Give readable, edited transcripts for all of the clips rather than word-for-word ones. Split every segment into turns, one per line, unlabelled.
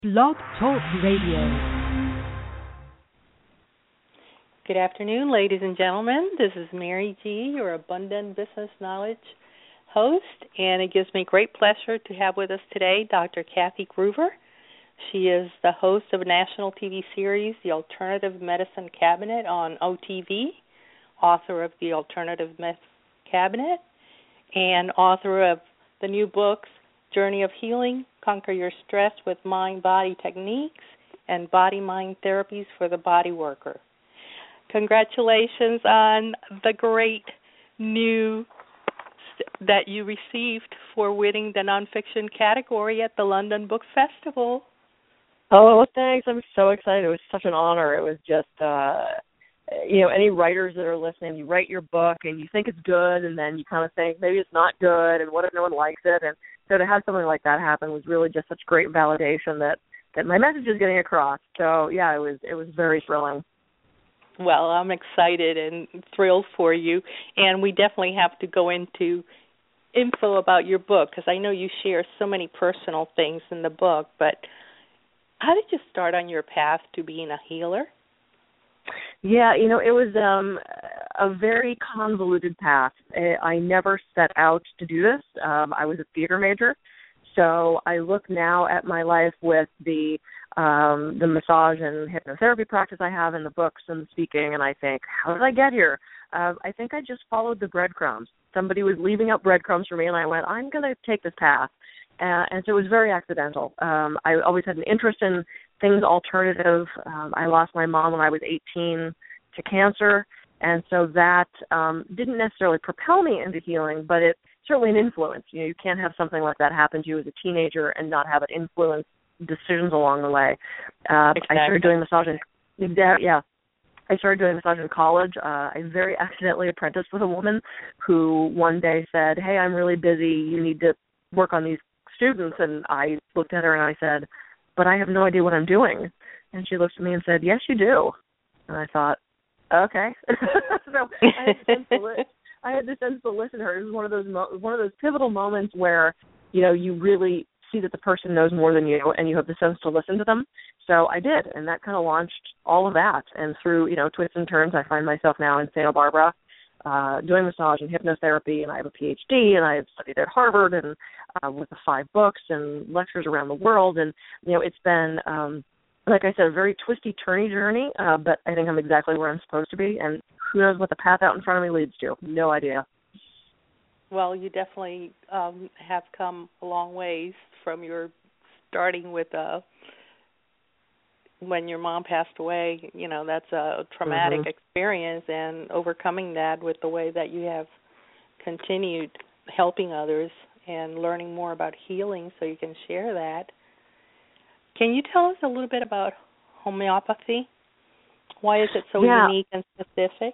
Blog Talk Radio.
Good afternoon, ladies and gentlemen. This is Mary G., your Abundant Business Knowledge host, and it gives me great pleasure to have with us today Dr. Kathy Gruver. She is the host of a national TV series, The Alternative Medicine Cabinet on OTV, author of The Alternative Medicine Cabinet, and author of the new books, Journey of Healing, Conquer Your Stress with Mind-Body Techniques, and Body-Mind Therapies for the Body Worker. Congratulations on the great news that you received for winning the nonfiction category at the London Book Festival.
Oh, thanks. I'm so excited. It was such an honor. It was just, any writers that are listening, you write your book and you think it's good, and then you kind of think maybe it's not good, and what if no one likes it? And so to have something like that happen was really just such great validation that my message is getting across. So, yeah, it was very thrilling.
Well, I'm excited and thrilled for you, and we definitely have to go into info about your book because I know you share so many personal things in the book, but how did you start on your path to being a healer?
Yeah, it was a very convoluted path. I never set out to do this. I was a theater major, so I look now at my life with the massage and hypnotherapy practice I have in the books and the speaking, and I think, how did I get here? I think I just followed the breadcrumbs. Somebody was leaving out breadcrumbs for me, and I went, I'm going to take this path. And so it was very accidental. I always had an interest in things alternative. I lost my mom when I was 18 to cancer, and so that didn't necessarily propel me into healing, but it's certainly an influence. You can't have something like that happen to you as a teenager and not have it influence decisions along the way.
Exactly.
I started doing massage I started doing massage in college. I very accidentally apprenticed with a woman who one day said, hey, I'm really busy. You need to work on these students. And I looked at her and I said, but I have no idea what I'm doing. And she looked at me and said, yes, you do. And I thought, okay. So I had the sense to listen to her. It was one of those pivotal moments where, you really see that the person knows more than you and you have the sense to listen to them. So I did, and that kind of launched all of that. And through, twists and turns, I find myself now in Santa Barbara doing massage and hypnotherapy, and I have a PhD, and I have studied at Harvard and with the 5 books and lectures around the world. And, it's been, like I said, a very twisty, turny journey, but I think I'm exactly where I'm supposed to be. And who knows what the path out in front of me leads to? No idea.
Well, you definitely have come a long ways from your starting with when your mom passed away. That's a traumatic experience, and overcoming that with the way that you have continued helping others and learning more about healing so you can share that. Can you tell us a little bit about homeopathy? Why is it so unique and specific?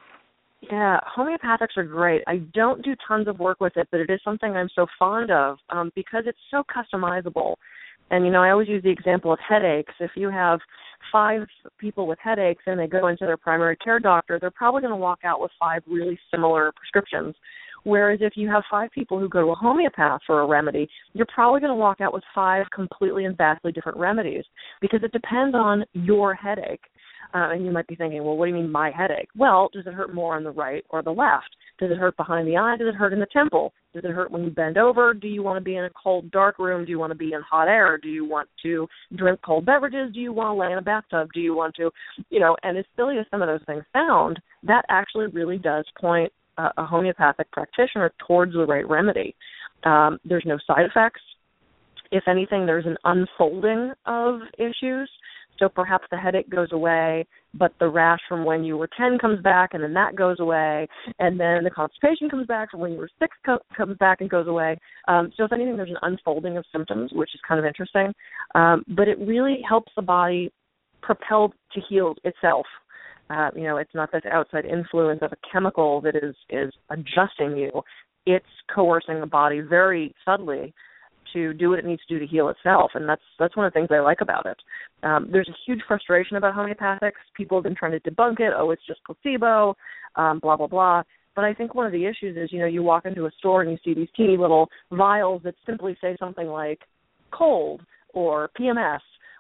Yeah, homeopathics are great. I don't do tons of work with it, but it is something I'm so fond of because it's so customizable. And, I always use the example of headaches. If you have 5 people with headaches and they go into their primary care doctor, they're probably going to walk out with 5 really similar prescriptions. Whereas if you have 5 people who go to a homeopath for a remedy, you're probably going to walk out with 5 completely and vastly different remedies because it depends on your headache. And you might be thinking, well, what do you mean my headache? Well, does it hurt more on the right or the left? Does it hurt behind the eye? Does it hurt in the temple? Does it hurt when you bend over? Do you want to be in a cold, dark room? Do you want to be in hot air? Do you want to drink cold beverages? Do you want to lay in a bathtub? Do you want to, and as silly as some of those things sound, that actually really does point a homeopathic practitioner towards the right remedy. There's no side effects. If anything, there's an unfolding of issues. So perhaps the headache goes away, but the rash from when you were 10 comes back, and then that goes away, and then the constipation comes back from when you were 6 comes back and goes away. So if anything, there's an unfolding of symptoms, which is kind of interesting. But it really helps the body propel to heal itself. It's not this outside influence of a chemical that is adjusting you. It's coercing the body very subtly to do what it needs to do to heal itself, and that's one of the things I like about it. There's a huge frustration about homeopathics. People have been trying to debunk it. Oh, it's just placebo, blah, blah, blah. But I think one of the issues is, you walk into a store and you see these teeny little vials that simply say something like cold or PMS,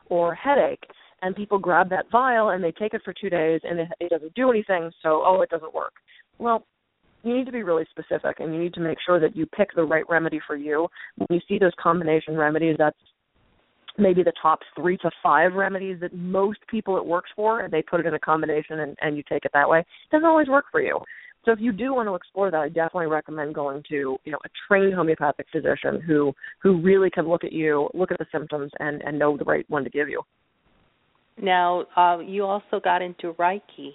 or headache, and people grab that vial and they take it for 2 days and it doesn't do anything, so, it doesn't work. Well, you need to be really specific, and you need to make sure that you pick the right remedy for you. When you see those combination remedies, that's maybe the top 3 to 5 remedies that most people it works for, and they put it in a combination and you take it that way. It doesn't always work for you. So if you do want to explore that, I definitely recommend going to, a trained homeopathic physician who really can look at you, look at the symptoms, and know the right one to give you.
Now, you also got into Reiki.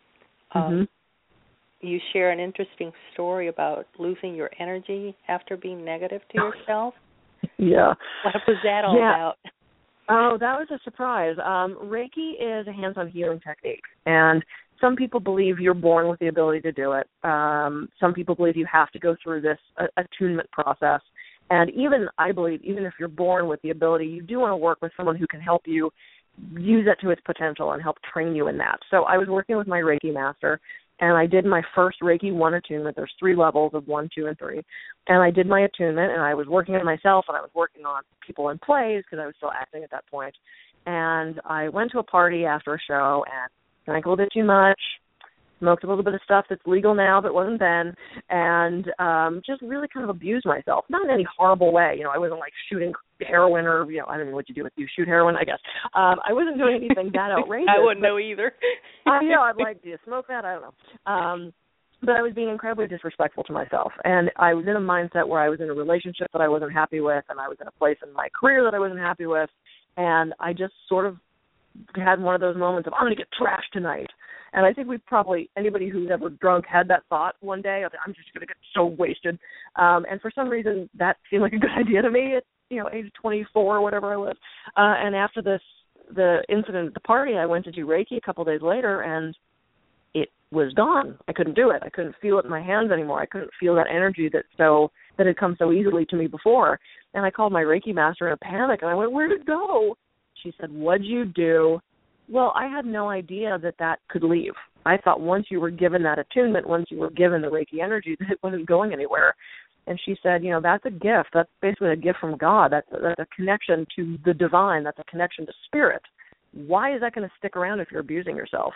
You share an interesting story about losing your energy after being negative to yourself.
Yeah.
What was that all about?
Oh, that was a surprise. Reiki is a hands-on healing technique, and some people believe you're born with the ability to do it. Some people believe you have to go through this attunement process. And I believe, even if you're born with the ability, you do want to work with someone who can help you use it to its potential and help train you in that. So I was working with my Reiki master, and I did my first Reiki 1 attunement. There's 3 levels of 1, 2, and 3. And I did my attunement, and I was working on myself, and I was working on people in plays because I was still acting at that point. And I went to a party after a show and drank a little bit too much, smoked a little bit of stuff that's legal now but wasn't then, and just really kind of abused myself. Not in any horrible way. I wasn't like shooting heroin or, I don't know what you do with you shoot heroin, I guess. I wasn't doing anything that outrageous.
I wouldn't know either.
I'd like, do you smoke that? I don't know. But I was being incredibly disrespectful to myself. And I was in a mindset where I was in a relationship that I wasn't happy with, and I was in a place in my career that I wasn't happy with. And I just sort of had one of those moments of, I'm going to get trashed tonight. And I think anybody who's ever drunk had that thought one day of, I'm just going to get so wasted. And for some reason, that seemed like a good idea to me at, age 24 or whatever I was. And after the incident at the party, I went to do Reiki a couple days later, and it was gone. I couldn't do it. I couldn't feel it in my hands anymore. I couldn't feel that energy that had come so easily to me before. And I called my Reiki master in a panic, and I went, where'd it go? She said, what'd you do? Well, I had no idea that could leave. I thought once you were given that attunement, once you were given the Reiki energy, that it wasn't going anywhere. And she said, that's a gift. That's basically a gift from God. That's a connection to the divine. That's a connection to spirit. Why is that going to stick around if you're abusing yourself?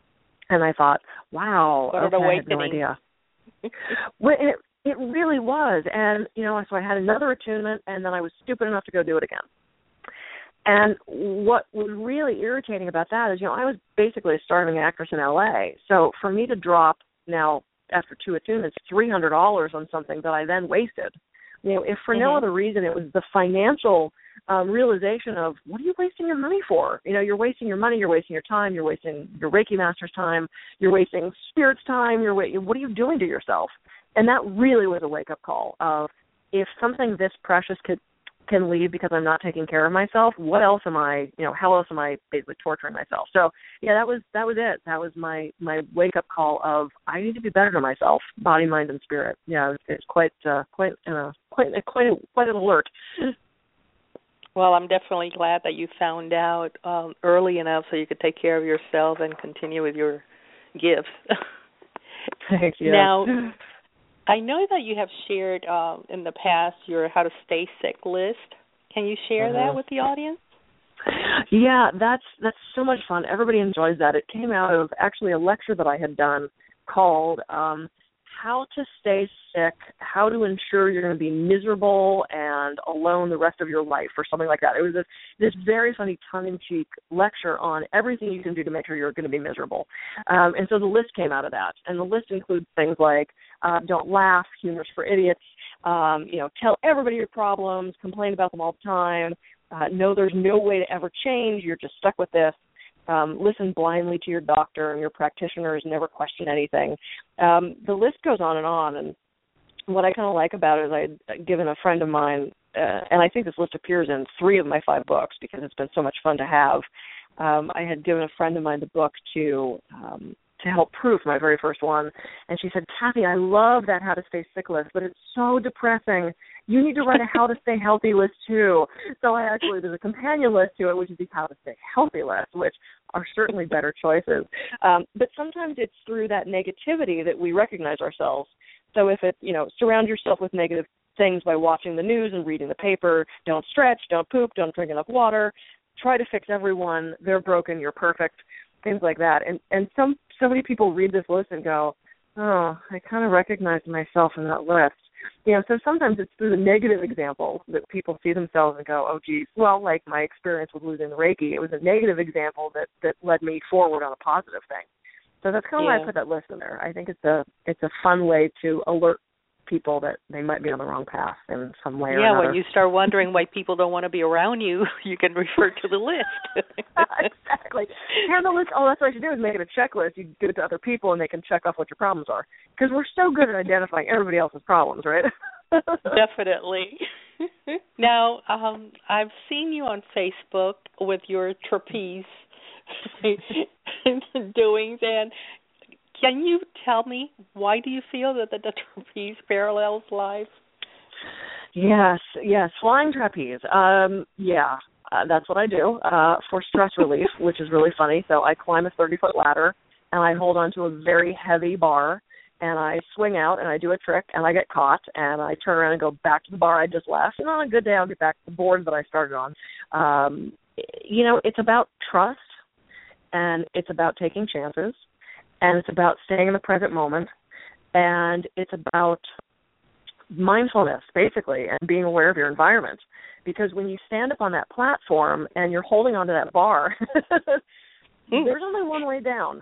And I thought, wow,
what an awakening.
I had no idea. Well, it really was. And, so I had another attunement, and then I was stupid enough to go do it again. And what was really irritating about that is, I was basically a starving actress in L.A. So for me to drop now, after 2 attunements, $300 on something that I then wasted, if for no other reason, it was the financial realization of, what are you wasting your money for? You're wasting your money, you're wasting your time, you're wasting your Reiki master's time, you're wasting spirit's time, what are you doing to yourself? And that really was a wake-up call of, if something this precious can leave because I'm not taking care of myself, what else am I, how else am I basically torturing myself? So, that was it. That was my wake-up call of, I need to be better to myself, body, mind, and spirit. Yeah, it's quite an alert.
Well, I'm definitely glad that you found out early enough so you could take care of yourself and continue with your gifts.
Thanks, yeah.
Now, I know that you have shared in the past your How to Stay Sick list. Can you share that with the audience?
Yeah, that's so much fun. Everybody enjoys that. It came out of actually a lecture that I had done called How to Stay Sick, How to Ensure You're going to be Miserable and Alone the Rest of Your Life, or something like that. It was this very funny tongue-in-cheek lecture on everything you can do to make sure you're going to be miserable. And so the list came out of that. And the list includes things like don't laugh, humor's for idiots, tell everybody your problems, complain about them all the time, know there's no way to ever change, you're just stuck with this. Listen blindly to your doctor and your practitioners, never question anything. The list goes on, and what I kind of like about it is I'd given a friend of mine, and I think this list appears in 3 of my 5 books because it's been so much fun to have. I had given a friend of mine the book to help proof my very first one, and she said, Kathy, I love that How to Stay Sick list, but it's so depressing. You need to write a How to Stay Healthy list too. So there's a companion list to it, which is the How to Stay Healthy list, which are certainly better choices. But sometimes it's through that negativity that we recognize ourselves. So if surround yourself with negative things by watching the news and reading the paper, don't stretch, don't poop, don't drink enough water, try to fix everyone, they're broken, you're perfect, things like that. And so many people read this list and go, oh, I kind of recognize myself in that list. So sometimes it's through the negative examples that people see themselves and go, oh, geez, well, like my experience with losing the Reiki, it was a negative example that led me forward on a positive thing. So that's kind of why I put that list in there. I think it's a fun way to alert people that they might be on the wrong path in some way or another.
Yeah, when you start wondering why people don't want to be around you, you can refer to the list.
Exactly. And the list, that's what you do is make it a checklist. You give it to other people, and they can check off what your problems are. Because we're so good at identifying everybody else's problems, right?
Definitely. Now, I've seen you on Facebook with your trapeze doings, and can you tell me why do you feel that the trapeze parallels life?
Yes, flying trapeze. That's what I do for stress relief, which is really funny. So I climb a 30-foot ladder, and I hold onto a very heavy bar, and I swing out, and I do a trick, and I get caught, and I turn around and go back to the bar I just left. And on a good day, I'll get back to the board that I started on. It's about trust, and it's about taking chances, and it's about staying in the present moment, and it's about mindfulness, basically, and being aware of your environment. Because when you stand up on that platform and you're holding onto that bar, there's only one way down.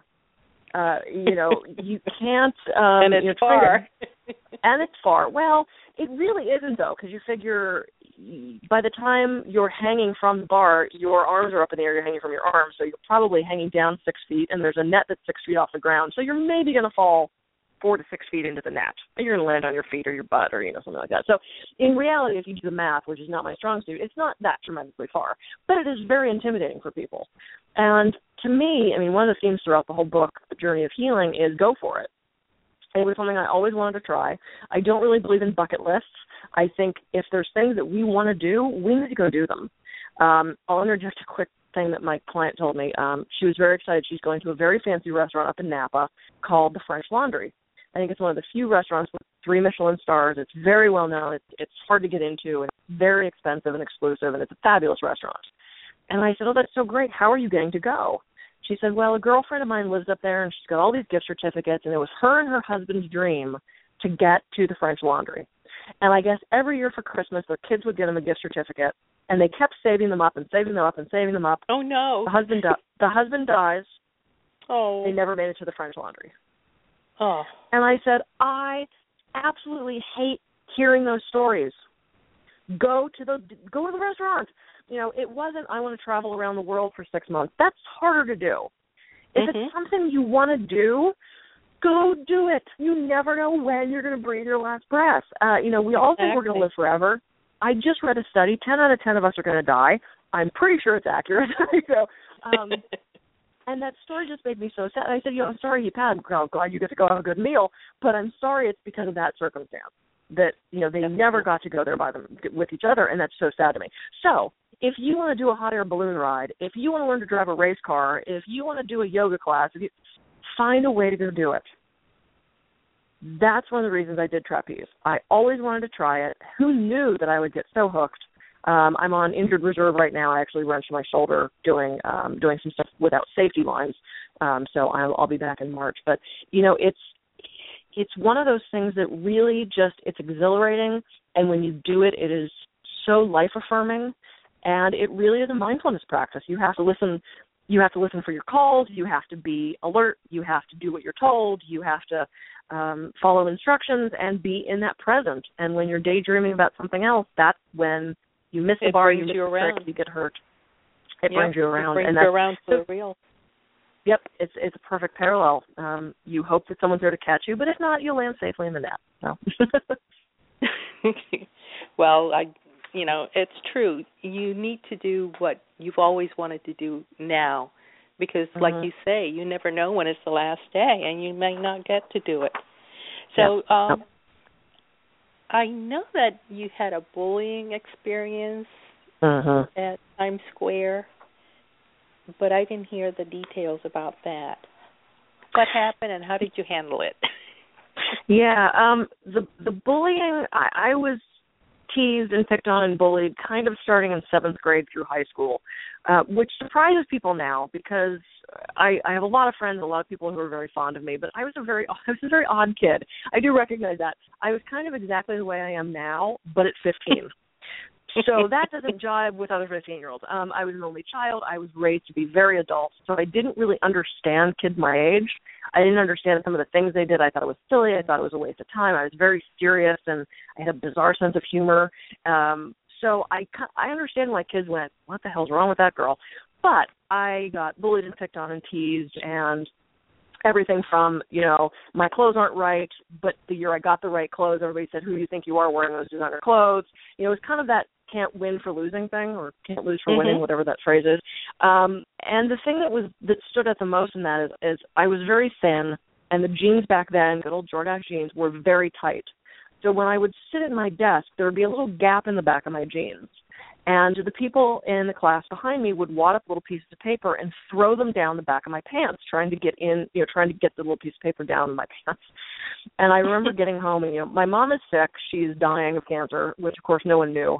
You can't...
and it's far.
And it's far. Well, it really isn't, though, because you figure by the time you're hanging from the bar, your arms are up in the air, you're hanging from your arms, so you're probably hanging down 6 feet, and there's a net that's 6 feet off the ground, so you're maybe going to fall 4 to 6 feet into the net. You're going to land on your feet or your butt or, something like that. So in reality, if you do the math, which is not my strong suit, it's not that tremendously far, but it is very intimidating for people. And to me, one of the themes throughout the whole book, The Journey of Healing, is go for it. It was something I always wanted to try. I don't really believe in bucket lists. I think if there's things that we want to do, we need to go do them. I'll interject a quick thing that my client told me. She was very excited. She's going to a very fancy restaurant up in Napa called the French Laundry. I think it's one of the few restaurants with 3 Michelin stars. It's very well known. It's hard to get into, and it's very expensive and exclusive, and it's a fabulous restaurant. And I said, oh, that's so great. How are you getting to go? She said, well, a girlfriend of mine lives up there, and she's got all these gift certificates, and it was her and her husband's dream to get to the French Laundry. And I guess every year for Christmas, their kids would get them a gift certificate, and they kept saving them up and saving them up and saving them up.
Oh, no.
The husband dies.
Oh.
They never made it to the French Laundry.
Oh.
And I said, I absolutely hate hearing those stories. Go to the restaurant. It wasn't, I want to travel around the world for 6 months. That's harder to do. If it's something you want to do, go do it. You never know when you're going to breathe your last breath. We all think we're going to live forever. I just read a study. 10 out of 10 of us are going to die. I'm pretty sure it's accurate. And that story just made me so sad. I said, I'm sorry you passed. I'm glad you get to go have a good meal, but I'm sorry it's because of that circumstance that, they never got to go there with each other, and that's so sad to me. So if you want to do a hot air balloon ride, if you want to learn to drive a race car, if you want to do a yoga class, find a way to go do it. That's one of the reasons I did trapeze. I always wanted to try it. Who knew that I would get so hooked? I'm on injured reserve right now. I actually wrenched my shoulder doing some stuff without safety lines, so I'll be back in March. But it's one of those things that really it's exhilarating, and when you do it, it is so life affirming, and it really is a mindfulness practice. You have to listen. You have to listen for your calls. You have to be alert. You have to do what you're told. You have to follow instructions and be in that present. And when you're daydreaming about something else, that's when you miss the bar, you miss the trick, you get hurt. It brings you around.
It brings you around for real.
Yep, it's a perfect parallel. You hope that someone's there to catch you, but if not, you'll land safely in the net. So.
Well, it's true. You need to do what you've always wanted to do now, because, like you say, you never know when it's the last day, and you may not get to do it. So, I know that you had a bullying experience at Times Square, but I didn't hear the details about that. What happened, and how did you handle it?
Yeah, the bullying, I was teased and picked on and bullied kind of starting in 7th grade through high school, which surprises people now because I have a lot of friends, a lot of people who are very fond of me, but I was a very odd kid. I do recognize that. I was kind of exactly the way I am now, but at 15. So that doesn't jive with other 15-year-olds. I was an only child. I was raised to be very adult, so I didn't really understand kids my age. I didn't understand some of the things they did. I thought it was silly. I thought it was a waste of time. I was very serious, and I had a bizarre sense of humor. So I understand why kids went, what the hell's wrong with that girl? But I got bullied and picked on and teased, and everything from, my clothes aren't right, but the year I got the right clothes, everybody said, who do you think you are wearing those designer clothes? It was kind of that can't win for losing thing, or can't lose for winning, whatever that phrase is. And the thing that stood out the most in that is I was very thin, and the jeans back then, good old Jordache jeans, were very tight. So when I would sit at my desk, there would be a little gap in the back of my jeans. And the people in the class behind me would wad up little pieces of paper and throw them down the back of my pants, trying to get the little piece of paper down in my pants. And I remember getting home, and my mom is sick; she's dying of cancer, which of course no one knew.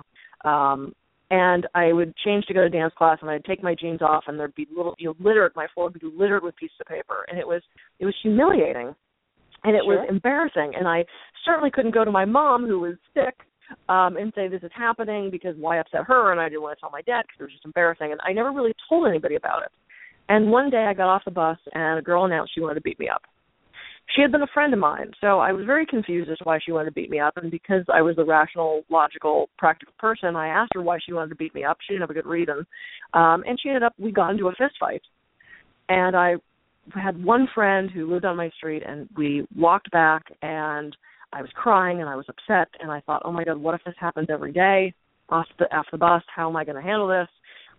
And I would change to go to dance class, and I'd take my jeans off, and there'd be little, my floor would be littered with pieces of paper, and it was humiliating, and it was embarrassing. And I certainly couldn't go to my mom, who was sick, and say this is happening, because why upset her? And I didn't want to tell my dad because it was just embarrassing, and I never really told anybody about it. And one day I got off the bus, and a girl announced she wanted to beat me up. She had been a friend of mine, so I was very confused as to why she wanted to beat me up, and because I was a rational, logical, practical person, I asked her why she wanted to beat me up. She didn't have a good reason, and we got into a fist fight. And I had one friend who lived on my street, and we walked back, and I was crying, and I was upset, and I thought, oh my God, what if this happens every day off the bus? How am I going to handle this?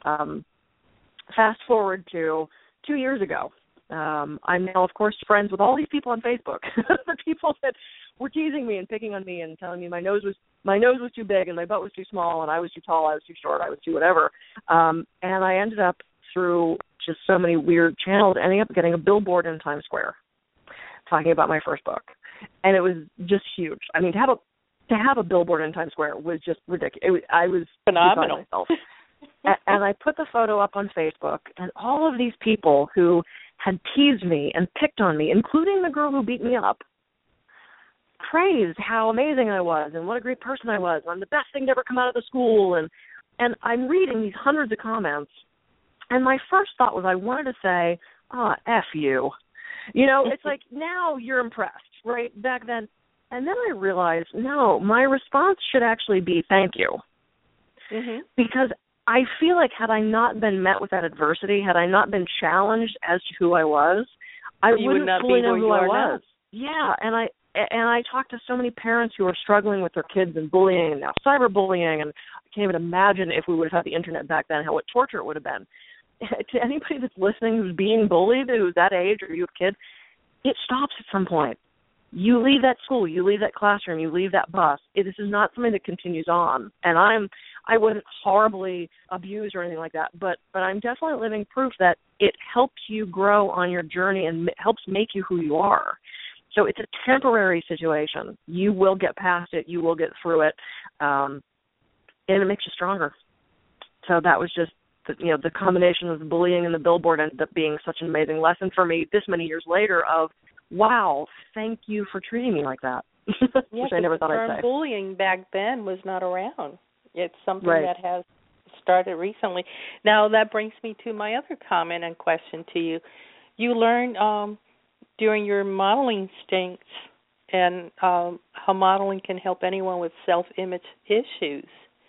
Fast forward to 2 years ago. I'm now, of course, friends with all these people on Facebook, the people that were teasing me and picking on me and telling me my nose was too big and my butt was too small and I was too tall, I was too short, I was too whatever. And I ended up, through just so many weird channels, ending up getting a billboard in Times Square talking about my first book. And it was just huge. I mean, to have a billboard in Times Square was just ridiculous. I was
phenomenal.
Myself. And I put the photo up on Facebook, and all of these people who had teased me and picked on me, including the girl who beat me up, praised how amazing I was and what a great person I was. I'm the best thing to ever come out of the school. And I'm reading these hundreds of comments, and my first thought was I wanted to say, F you. It's like, now you're impressed, right? Back then. And then I realized, no, my response should actually be thank you. Because I feel like had I not been met with that adversity, had I not been challenged as to who I was, I wouldn't fully know who I was. Yeah, and I talk to so many parents who are struggling with their kids and bullying and now cyberbullying, and I can't even imagine if we would have had the internet back then, how much torture it would have been. To anybody that's listening who's being bullied, who's that age, or you have kids, it stops at some point. You leave that school, you leave that classroom, you leave that bus. This is not something that continues on. And I wasn't horribly abused or anything like that, but I'm definitely living proof that it helps you grow on your journey and helps make you who you are. So it's a temporary situation. You will get past it. You will get through it, and it makes you stronger. So that was just the combination of the bullying and the billboard ended up being such an amazing lesson for me this many years later of, wow, thank you for treating me like that, which I never thought I'd say.
Bullying back then was not around. It's something that has started recently. Now, that brings me to my other comment and question to you. You learned during your modeling stints and how modeling can help anyone with self-image issues.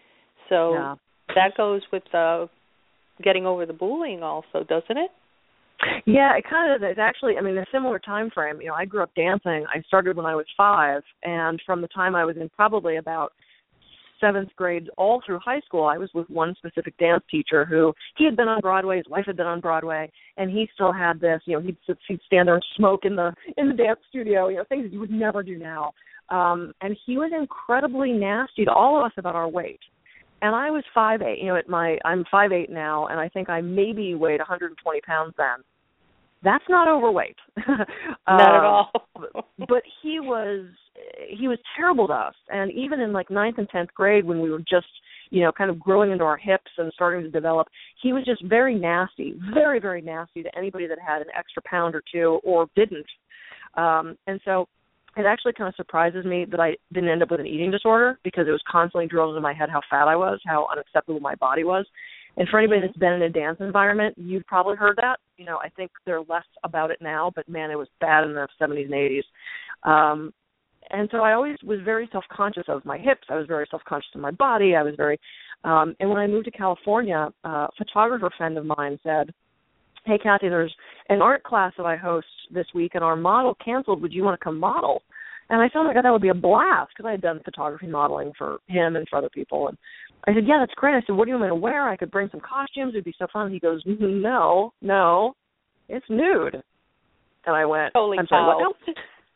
So that goes with getting over the bullying also, doesn't it?
Yeah, it kind of is. Actually, I mean, a similar time frame. I grew up dancing. I started when I was 5, and from the time I was in probably about 7th grade all through high school, I was with one specific dance teacher who, he had been on Broadway, his wife had been on Broadway, and he still had this, he'd stand there and smoke in the dance studio, things that you would never do now. And he was incredibly nasty to all of us about our weight. And I was 5'8", I'm 5'8" now, and I think I maybe weighed 120 pounds then. That's not overweight.
Not at all.
But he was he was terrible to us. And even in like 9th and 10th grade, when we were just, kind of growing into our hips and starting to develop, he was just very nasty, very, very nasty to anybody that had an extra pound or two or didn't. And so it actually kind of surprises me that I didn't end up with an eating disorder, because it was constantly drilled into my head how fat I was, how unacceptable my body was. And for anybody that's been in a dance environment, you've probably heard that. I think they're less about it now, but man, it was bad in the 70s and 80s. And so I always was very self-conscious of my hips. I was very self-conscious of my body. I was very, and when I moved to California, a photographer friend of mine said, "Hey, Kathy, there's an art class that I host this week, and our model canceled. Would you want to come model?" And I felt like that would be a blast, because I had done photography modeling for him and for other people. And I said, "Yeah, that's great." I said, "What do you want me to wear? I could bring some costumes. It'd be so fun." He goes, No, it's nude." And I went,
"Holy
I'm sorry,
cow."
what now?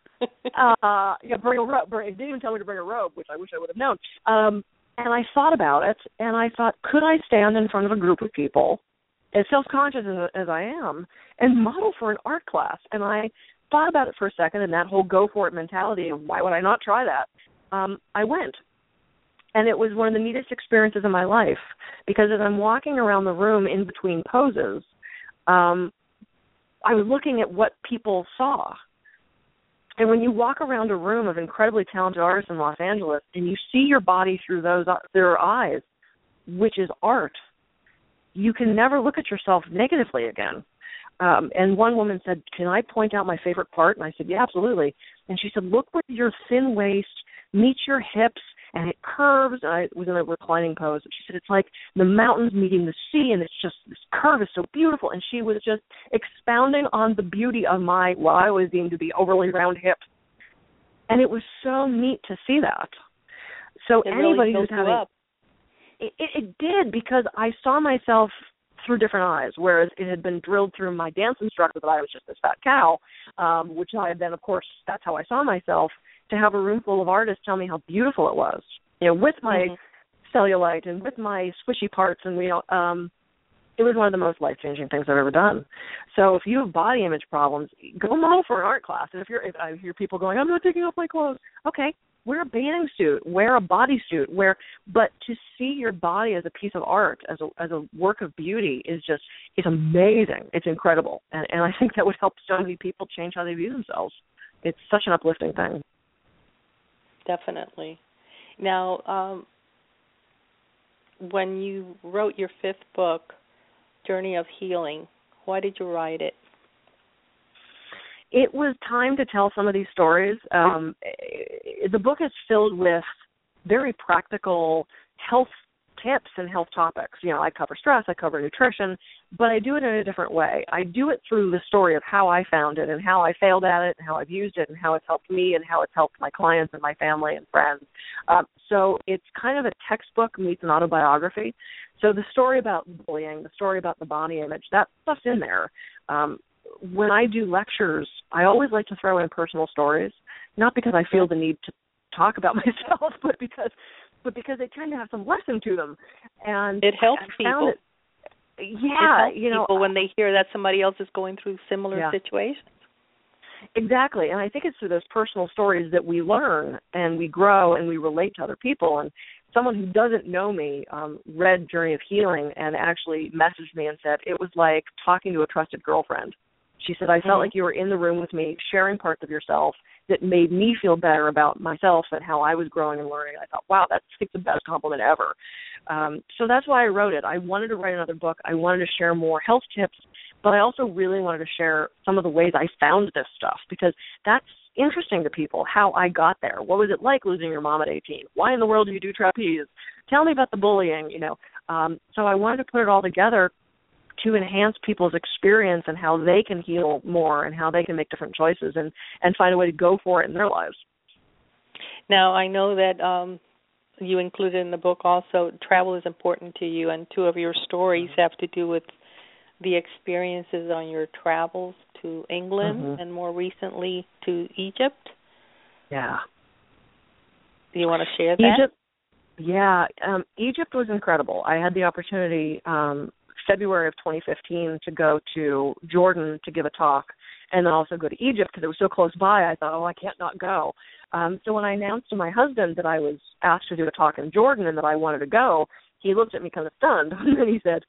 Bring a robe. He didn't even tell me to bring a robe, which I wish I would have known. And I thought about it, and I thought, could I stand in front of a group of people, as self-conscious as I am, and model for an art class? And I thought about it for a second, and that whole go-for-it mentality of why would I not try that? I went. And it was one of the neatest experiences of my life, because as I'm walking around the room in between poses, I was looking at what people saw. And when you walk around a room of incredibly talented artists in Los Angeles and you see your body through their eyes, which is art, you can never look at yourself negatively again. And one woman said, "Can I point out my favorite part?" And I said, "Yeah, absolutely." And she said, "Look where your thin waist meets your hips and it curves." And I was in a reclining pose. And she said, "It's like the mountains meeting the sea, and it's just, this curve is so beautiful." And she was just expounding on the beauty of my, what I always deemed to be overly round hips. And it was so neat to see that. So
it
anybody
really
who's having,
up.
It did, because I saw myself through different eyes, whereas it had been drilled through my dance instructor that I was just this fat cow, which I had then, of course, that's how I saw myself, to have a room full of artists tell me how beautiful it was, with my cellulite and with my squishy parts, and it was one of the most life-changing things I've ever done. So if you have body image problems, go model for an art class. And if I hear people going, "I'm not taking off my clothes," okay, wear a bathing suit, wear a bodysuit, but to see your body as a piece of art, as a work of beauty, it's amazing. It's incredible, and I think that would help so many people change how they view themselves. It's such an uplifting thing.
Definitely. Now, when you wrote your 5th book, Journey of Healing, why did you write it?
It was time to tell some of these stories. The book is filled with very practical health tips and health topics. I cover stress, I cover nutrition, but I do it in a different way. I do it through the story of how I found it and how I failed at it and how I've used it and how it's helped me and how it's helped my clients and my family and friends. So it's kind of a textbook meets an autobiography. So the story about bullying, the story about the body image, that stuff's in there. When I do lectures, I always like to throw in personal stories, not because I feel the need to talk about myself, but because they tend to have some lesson to them. And
it helps people.
Yeah,
it helps people when they hear that somebody else is going through similar situations.
Exactly, and I think it's through those personal stories that we learn and we grow and we relate to other people. And someone who doesn't know me read Journey of Healing and actually messaged me and said it was like talking to a trusted girlfriend. She said, "I felt like you were in the room with me, sharing parts of yourself that made me feel better about myself and how I was growing and learning." I thought, wow, that's the best compliment ever. So that's why I wrote it. I wanted to write another book. I wanted to share more health tips, but I also really wanted to share some of the ways I found this stuff, because that's interesting to people, how I got there. What was it like losing your mom at 18? Why in the world do you do trapeze? Tell me about the bullying, So I wanted to put it all together to enhance people's experience and how they can heal more and how they can make different choices and find a way to go for it in their lives.
Now, I know that you included in the book also travel is important to you, and 2 of your stories have to do with the experiences on your travels to England and more recently to Egypt.
Yeah.
Do you want to share that?
Egypt. Yeah. Egypt was incredible. I had the opportunity February of 2015 to go to Jordan to give a talk, and then also go to Egypt because it was so close by. I thought, I can't not go. So when I announced to my husband that I was asked to do a talk in Jordan and that I wanted to go, he looked at me kind of stunned, and then he said,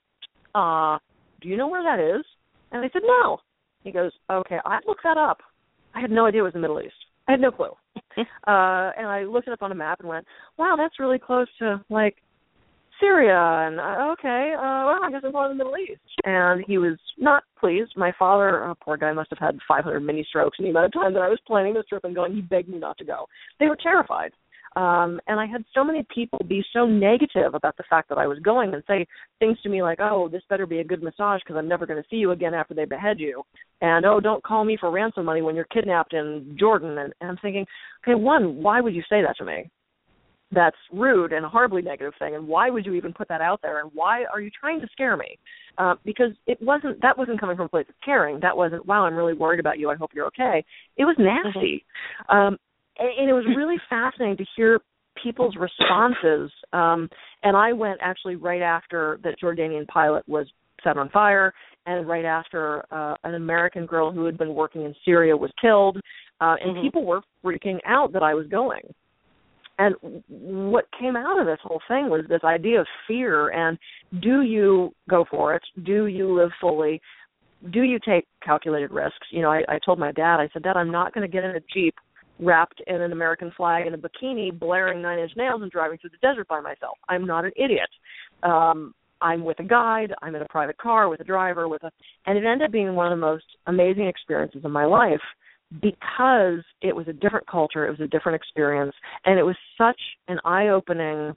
do you know where that is? And I said, no. He goes, okay, I looked that up. I had no idea it was the Middle East. I had no clue. And I looked it up on a map and went, wow, that's really close to, like, Syria. And, well, I guess it's one in the Middle East. And he was not pleased. My father, poor guy, must have had 500 mini strokes in the amount of time that I was planning this trip and going. He begged me not to go. They were terrified. And I had so many people be so negative about the fact that I was going and say things to me like, oh, this better be a good massage because I'm never going to see you again after they behead you. And, oh, don't call me for ransom money when you're kidnapped in Jordan. And I'm thinking, okay, one, why would you say that to me? That's rude and a horribly negative thing. And why would you even put that out there? And why are you trying to scare me? Because that wasn't coming from a place of caring. That wasn't, wow, I'm really worried about you. I hope you're okay. It was nasty. And it was really fascinating to hear people's responses. And I went actually right after that Jordanian pilot was set on fire and right after an American girl who had been working in Syria was killed. And people were freaking out that I was going. And what came out of this whole thing was this idea of fear and do you go for it? Do you live fully? Do you take calculated risks? You know, I told my dad, I said, Dad, I'm not going to get in a Jeep wrapped in an American flag and a bikini, blaring 9 Inch Nails and driving through the desert by myself. I'm not an idiot. I'm with a guide. I'm in a private car with a driver, and it ended up being one of the most amazing experiences of my life because it was a different culture, it was a different experience, and it was such an eye-opening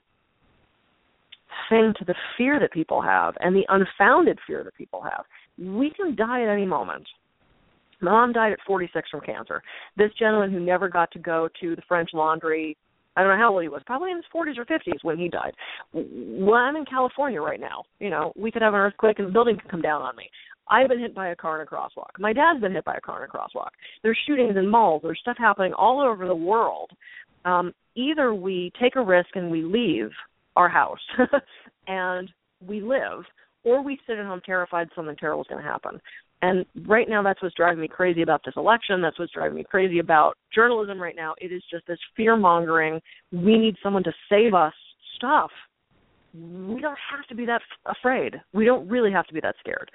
thing to the fear that people have and the unfounded fear that people have. We can die at any moment. My mom died at 46 from cancer. This gentleman who never got to go to the French Laundry, I don't know how old he was, probably in his 40s or 50s when he died. Well, I'm in California right now. You know, we could have an earthquake and the building could come down on me. I've been hit by a car in a crosswalk. My dad's been hit by a car in a crosswalk. There's shootings in malls. There's stuff happening all over the world. Either we take a risk and we leave our house and we live, or we sit at home terrified something terrible is going to happen. And right now that's what's driving me crazy about this election. That's what's driving me crazy about journalism right now. It is just this fear-mongering, we need someone to save us stuff. We don't have to be that afraid. We don't really have to be that scared.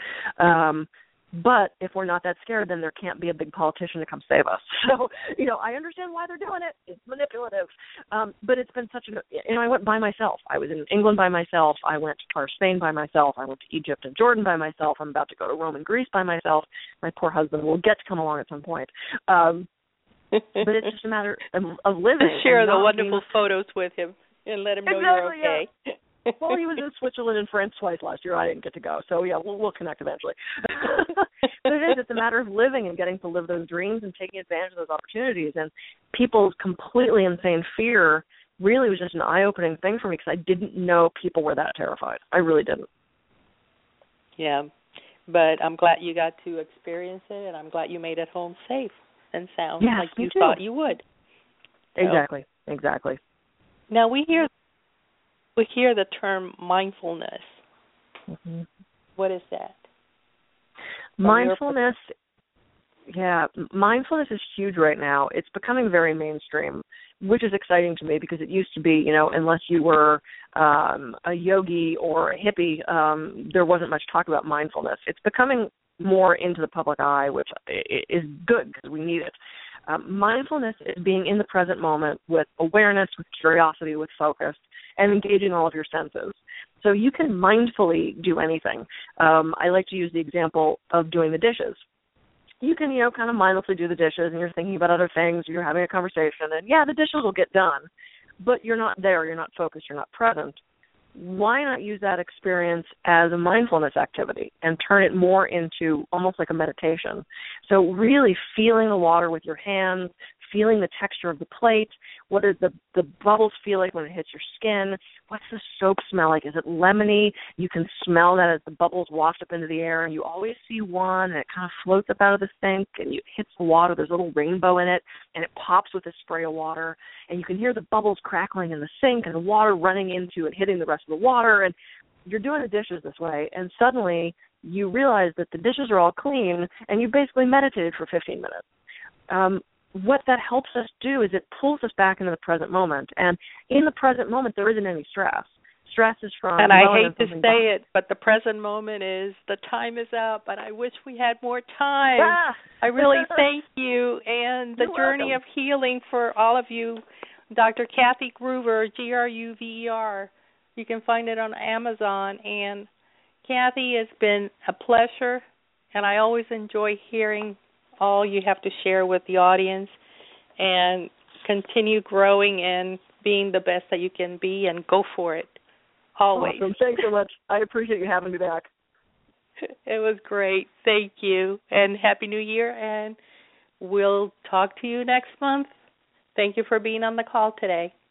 But if we're not that scared, then there can't be a big politician to come save us. So, you know, I understand why they're doing it. It's manipulative. But it's been such I went by myself. I was in England by myself. I went to Spain by myself. I went to Egypt and Jordan by myself. I'm about to go to Rome and Greece by myself. My poor husband will get to come along at some point. But it's just a matter of living.
Share the wonderful photos with him and let him know you're okay.
Yeah. Well, he was in Switzerland and France twice last year. I didn't get to go. So, yeah, we'll connect eventually. But it's a matter of living and getting to live those dreams and taking advantage of those opportunities. And people's completely insane fear really was just an eye-opening thing for me because I didn't know people were that terrified. I really didn't.
Yeah, but I'm glad you got to experience it, and I'm glad you made it home safe and sound like you thought you would.
Exactly.
Now, we hear the term mindfulness.
Mm-hmm.
What is that?
Mindfulness is huge right now. It's becoming very mainstream, which is exciting to me because it used to be, you know, unless you were a yogi or a hippie, there wasn't much talk about mindfulness. It's becoming more into the public eye, which is good because we need it. Mindfulness is being in the present moment with awareness, with curiosity, with focus, and engaging all of your senses. So you can mindfully do anything. I like to use the example of doing the dishes. You can, you know, kind of mindlessly do the dishes and you're thinking about other things, you're having a conversation, and yeah, the dishes will get done, but you're not there, you're not focused, you're not present. Why not use that experience as a mindfulness activity and turn it more into almost like a meditation? So really feeling the water with your hands, feeling the texture of the plate, what does the bubbles feel like when it hits your skin, what's the soap smell like? Is it lemony? You can smell that as the bubbles waft up into the air, and you always see one, and it kind of floats up out of the sink, and it hits the water. There's a little rainbow in it, and it pops with a spray of water, and you can hear the bubbles crackling in the sink and the water running into and hitting the rest of the water, and you're doing the dishes this way, and suddenly you realize that the dishes are all clean, and you basically meditated for 15 minutes. What that helps us do is it pulls us back into the present moment. And in the present moment, there isn't any stress. Stress is from...
And I hate to say it, but the present moment is the time is up, and I wish we had more time. I really thank you. And the journey of healing for all of you, Dr. Kathy Gruver, Gruver. You can find it on Amazon. And Kathy, it's been a pleasure, and I always enjoy hearing all you have to share with the audience, and continue growing and being the best that you can be, and go for it. Always.
Awesome. Thanks so much. I appreciate you having me back.
It was great. Thank you. And Happy New Year, and we'll talk to you next month. Thank you for being on the call today.